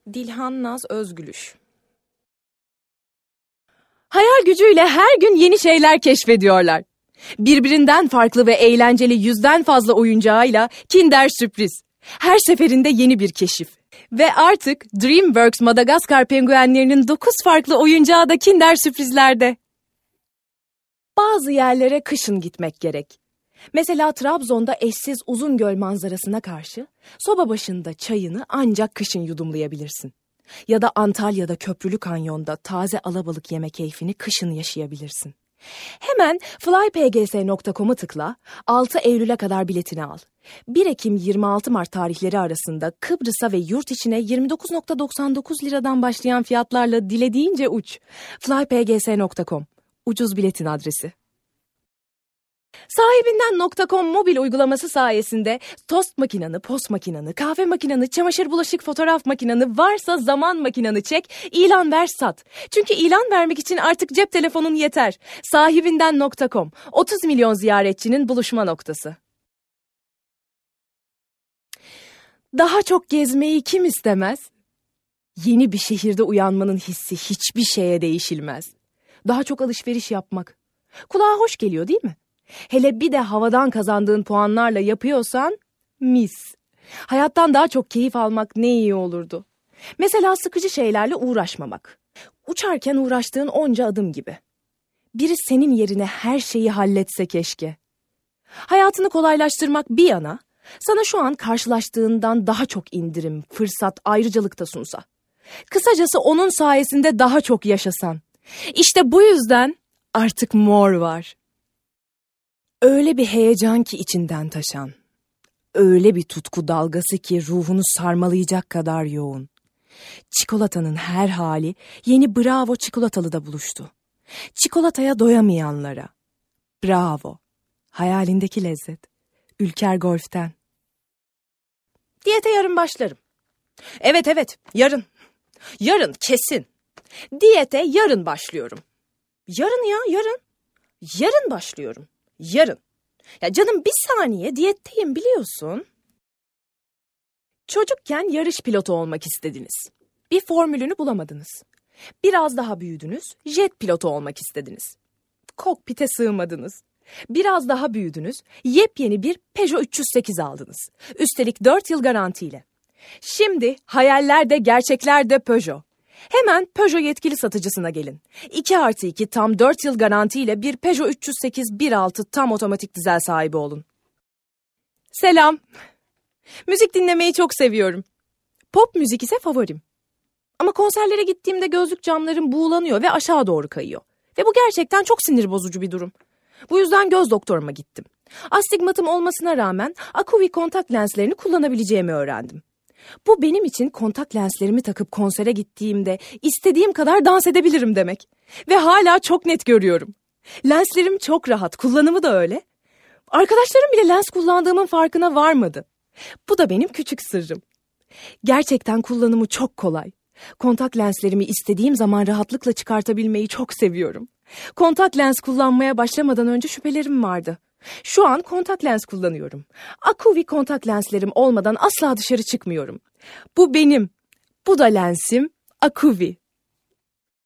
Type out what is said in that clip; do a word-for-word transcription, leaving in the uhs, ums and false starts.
Dilhan Naz Özgülüş. Hayal gücüyle her gün yeni şeyler keşfediyorlar. Birbirinden farklı ve eğlenceli yüzden fazla oyuncağıyla Kinder Sürpriz. Her seferinde yeni bir keşif. Ve artık DreamWorks Madagaskar penguenlerinin dokuz farklı oyuncağı da Kinder Sürprizlerde. Bazı yerlere kışın gitmek gerek. Mesela Trabzon'da eşsiz Uzungöl manzarasına karşı soba başında çayını ancak kışın yudumlayabilirsin. Ya da Antalya'da Köprülü Kanyon'da taze alabalık yeme keyfini kışın yaşayabilirsin. Hemen fly p g s nokta com'a tıkla, altı Eylül'e kadar biletini al. bir Ekim yirmi altı Mart tarihleri arasında Kıbrıs'a ve yurt içine yirmi dokuz virgül doksan dokuz liradan başlayan fiyatlarla dilediğince uç. fly p g s nokta com, ucuz biletin adresi. Sahibinden nokta com mobil uygulaması sayesinde tost makinanı, post makinanı, kahve makinanı, çamaşır bulaşık fotoğraf makinanı, varsa zaman makinanı çek, ilan ver sat. Çünkü ilan vermek için artık cep telefonun yeter. Sahibinden nokta com, otuz milyon ziyaretçinin buluşma noktası. Daha çok gezmeyi kim istemez? Yeni bir şehirde uyanmanın hissi hiçbir şeye değişilmez. Daha çok alışveriş yapmak. Kulağa hoş geliyor değil mi? Hele bir de havadan kazandığın puanlarla yapıyorsan mis. Hayattan daha çok keyif almak ne iyi olurdu. Mesela sıkıcı şeylerle uğraşmamak. Uçarken uğraştığın onca adım gibi. Biri senin yerine her şeyi halletse keşke. Hayatını kolaylaştırmak bir yana, sana şu an karşılaştığından daha çok indirim, fırsat, ayrıcalık da sunsa. Kısacası onun sayesinde daha çok yaşasan. İşte bu yüzden artık more var. Öyle bir heyecan ki içinden taşan, öyle bir tutku dalgası ki ruhunu sarmalayacak kadar yoğun. Çikolatanın her hali yeni Bravo çikolatalıda buluştu. Çikolataya doyamayanlara, bravo, hayalindeki lezzet, Ülker Golf'ten. Diyete yarın başlarım. Evet evet, yarın. Yarın kesin. Diyete yarın başlıyorum. Yarın ya, yarın. Yarın başlıyorum. Yarın. Ya canım bir saniye, diyetteyim biliyorsun. Çocukken yarış pilotu olmak istediniz. Bir formülünü bulamadınız. Biraz daha büyüdünüz, jet pilotu olmak istediniz. Kokpite sığmadınız. Biraz daha büyüdünüz, yepyeni bir Peugeot üç yüz sekiz aldınız. Üstelik dört yıl garantiyle. Şimdi hayaller de gerçekler de Peugeot. Hemen Peugeot yetkili satıcısına gelin. iki artı iki tam dört yıl garantiyle bir Peugeot üç yüz sekiz bir altı tam otomatik dizel sahibi olun. Selam. Müzik dinlemeyi çok seviyorum. Pop müzik ise favorim. Ama konserlere gittiğimde gözlük camlarım buğulanıyor ve aşağı doğru kayıyor. Ve bu gerçekten çok sinir bozucu bir durum. Bu yüzden göz doktoruma gittim. Astigmatım olmasına rağmen Akuvi kontak lenslerini kullanabileceğimi öğrendim. Bu benim için kontak lenslerimi takıp konsere gittiğimde istediğim kadar dans edebilirim demek. Ve hala çok net görüyorum. Lenslerim çok rahat, kullanımı da öyle. Arkadaşlarım bile lens kullandığımın farkına varmadı. Bu da benim küçük sırrım. Gerçekten kullanımı çok kolay. Kontak lenslerimi istediğim zaman rahatlıkla çıkartabilmeyi çok seviyorum. Kontak lens kullanmaya başlamadan önce şüphelerim vardı. Şu an kontak lens kullanıyorum. Akuvi kontak lenslerim olmadan asla dışarı çıkmıyorum. Bu benim. Bu da lensim Akuvi.